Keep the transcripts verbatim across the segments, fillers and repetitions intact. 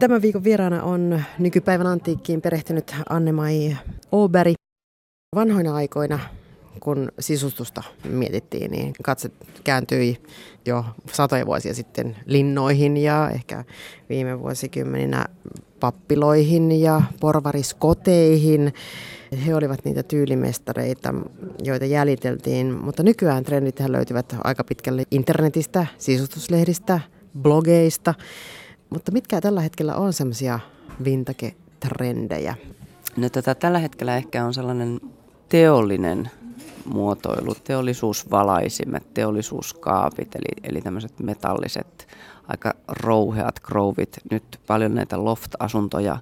Tämän viikon vieraana on nykypäivän antiikkiin perehtynyt Anne-Mai Åberg. Vanhoina aikoina, kun sisustusta mietittiin, niin katse kääntyi jo satoja vuosia sitten linnoihin ja ehkä viime vuosikymmeninä pappiloihin ja porvariskoteihin. He olivat niitä tyylimestareita, joita jäljiteltiin, mutta nykyään trendithän löytyvät aika pitkälle internetistä, sisustuslehdistä, blogeista. Mutta mitkä tällä hetkellä on semmoisia vintage-trendejä? No, tota, tällä hetkellä ehkä on sellainen teollinen muotoilu, teollisuusvalaisimet, teollisuuskaapit, eli, eli tämmöiset metalliset, aika rouheat krouvit. Nyt paljon näitä loft-asuntoja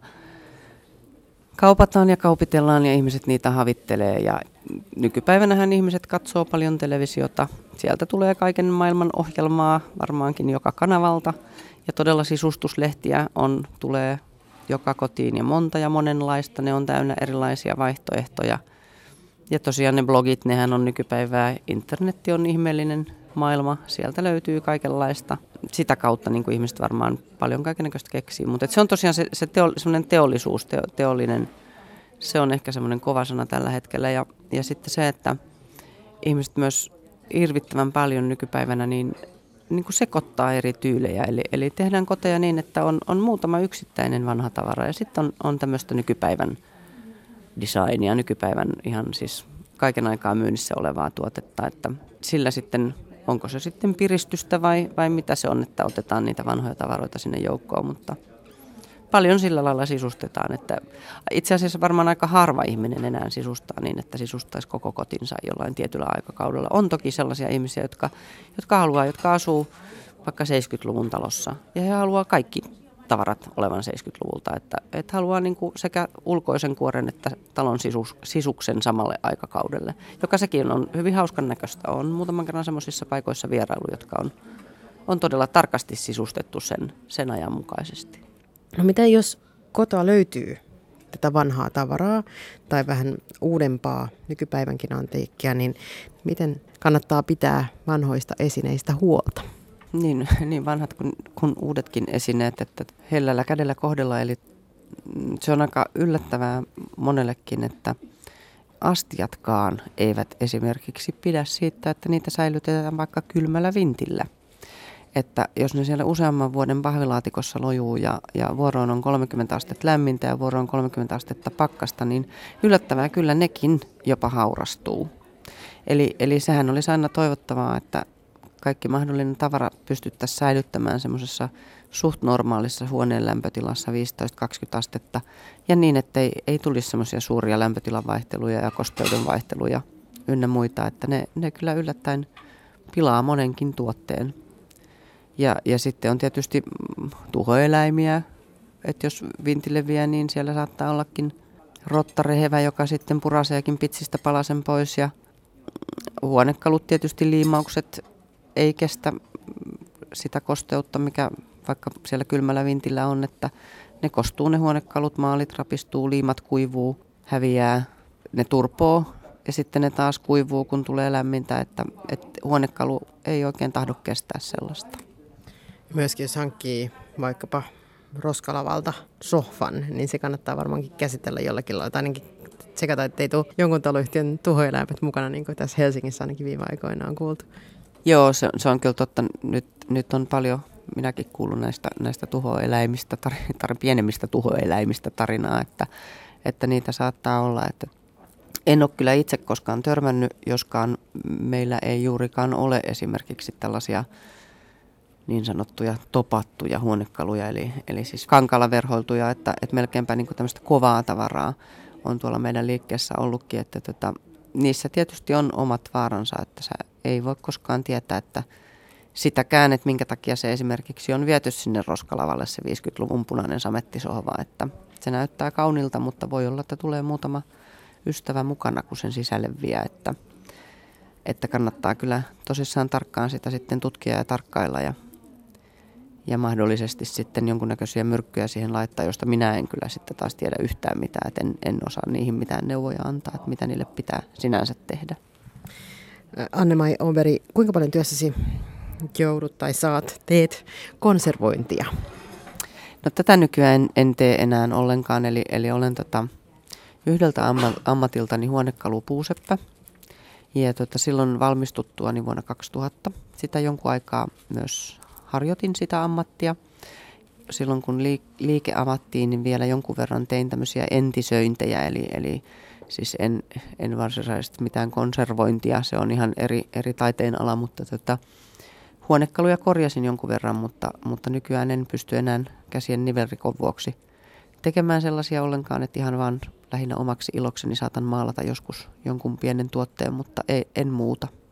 kaupataan ja kaupitellaan ja ihmiset niitä havittelee. Ja nykypäivänähän ihmiset katsoo paljon televisiota. Sieltä tulee kaiken maailman ohjelmaa varmaankin joka kanavalta. Ja todella sisustuslehtiä on, tulee joka kotiin ja monta ja monenlaista. Ne on täynnä erilaisia vaihtoehtoja. Ja tosiaan ne blogit, nehän on nykypäivää. Internetti on ihmeellinen maailma. Sieltä löytyy kaikenlaista. Sitä kautta niin kuin ihmiset varmaan paljon kaikennäköistä keksii. Mutta se on tosiaan se, se teo, semmoinen teollisuus, teo, teollinen. Se on ehkä semmoinen kova sana tällä hetkellä. Ja, ja sitten se, että ihmiset myös hirvittävän paljon nykypäivänä niin, niin kuin sekoittaa eri tyylejä. Eli, eli tehdään koteja niin, että on, on muutama yksittäinen vanha tavara. Ja sitten on, on tämmöistä nykypäivän designia, nykypäivän ihan siis kaiken aikaa myynnissä olevaa tuotetta. Että sillä sitten, onko se sitten piristystä vai, vai mitä se on, että otetaan niitä vanhoja tavaroita sinne joukkoon. Mutta paljon sillä lailla sisustetaan, että itse asiassa varmaan aika harva ihminen enää sisustaa niin, että sisustaisi koko kotinsa jollain tietyllä aikakaudella. On toki sellaisia ihmisiä, jotka, jotka haluaa, jotka asuu vaikka seitsemänkymmentäluvun talossa ja he haluaa kaikki tavarat olevan seitsemänkymmentäluvulta, että, että haluaa niin kuin sekä ulkoisen kuoren että talon sisus, sisuksen samalle aikakaudelle, joka sekin on hyvin hauskan näköistä. On muutaman kerran semmoisissa paikoissa vierailu, jotka on, on todella tarkasti sisustettu sen, sen ajan mukaisesti. No miten jos kotoa löytyy tätä vanhaa tavaraa tai vähän uudempaa nykypäivänkin antiikkia, niin miten kannattaa pitää vanhoista esineistä huolta? Niin, niin vanhat kuin, kuin uudetkin esineet, että hellällä kädellä kohdella, eli se on aika yllättävää monellekin, että astiatkaan eivät esimerkiksi pidä siitä, että niitä säilytetään vaikka kylmällä vintillä. Että jos ne siellä useamman vuoden pahvilaatikossa lojuu ja, ja vuoroon on kolmekymmentä astetta lämmintä ja vuoroon kolmekymmentä astetta pakkasta, niin yllättävää kyllä nekin jopa haurastuu. Eli, eli sehän olisi aina toivottavaa, että kaikki mahdollinen tavara pystyttäisiin säilyttämään semmoisessa suht normaalissa huoneen lämpötilassa viisitoista kaksikymmentä astetta ja niin, että ei, ei tulisi semmoisia suuria lämpötilan vaihteluja ja kosteuden vaihteluja ynnä muita, että ne, ne kyllä yllättäen pilaa monenkin tuotteen. Ja, ja sitten on tietysti tuhoeläimiä, että jos vintille vie, niin siellä saattaa ollakin rottarehevä, joka sitten puraseekin pitsistä palasen pois. Ja huonekalut tietysti, liimaukset ei kestä sitä kosteutta, mikä vaikka siellä kylmällä vintillä on, että ne kostuu ne huonekalut, maalit rapistuu, liimat kuivuu, häviää, ne turpoo ja sitten ne taas kuivuu, kun tulee lämmintä, että, että huonekalu ei oikein tahdo kestää sellaista. Myöskin jos hankkii vaikkapa roskalavalta sohvan, niin se kannattaa varmaankin käsitellä jollakin lailla. Tai ainakin tsekata, ettei tule jonkun taloyhtiön tuhoeläimet mukana, niin kuin tässä Helsingissä ainakin viime aikoina on kuultu. Joo, se, se on kyllä totta. Nyt, nyt on paljon, minäkin kuulun näistä, näistä tuhoeläimistä, tar, tar, pienemmistä tuhoeläimistä tarinaa, että, että niitä saattaa olla. Että en ole kyllä itse koskaan törmännyt, joskaan meillä ei juurikaan ole esimerkiksi tällaisia niin sanottuja topattuja huonekaluja, eli, eli siis kankaalla verhoiltuja, että, että melkeinpä niin kuin tämmöistä kovaa tavaraa on tuolla meidän liikkeessä ollutkin, että tota, niissä tietysti on omat vaaransa, että sä ei voi koskaan tietää, että sitäkään, että minkä takia se esimerkiksi on viety sinne roskalavalle se viisikymmentäluvun punainen samettisohva, että se näyttää kaunilta, mutta voi olla, että tulee muutama ystävä mukana, kun sen sisälle vie, että, että kannattaa kyllä tosissaan tarkkaan sitä sitten tutkia ja tarkkailla ja Ja mahdollisesti sitten jonkunnäköisiä myrkkyjä siihen laittaa, josta minä en kyllä sitten taas tiedä yhtään mitään. Että en, en osaa niihin mitään neuvoja antaa, että mitä niille pitää sinänsä tehdä. Anne-Mai Åberg, kuinka paljon työssäsi joudut tai saat, teet konservointia? No tätä nykyään en, en tee enää ollenkaan, eli, eli olen tota, yhdeltä amma, ammatiltani huonekalupuuseppä. Ja tota, silloin valmistuttuani vuonna kaksituhatta sitä jonkun aikaa myös harjoitin sitä ammattia. Silloin kun liike avattiin, niin vielä jonkun verran tein tämmöisiä entisöintejä, eli, eli siis en, en varsinaisesti mitään konservointia, se on ihan eri, eri taiteen ala, mutta tota, huonekaluja korjasin jonkun verran, mutta, mutta nykyään en pysty enää käsien nivelrikon vuoksi tekemään sellaisia ollenkaan, että ihan vaan lähinnä omaksi ilokseni saatan maalata joskus jonkun pienen tuotteen, mutta ei, en muuta.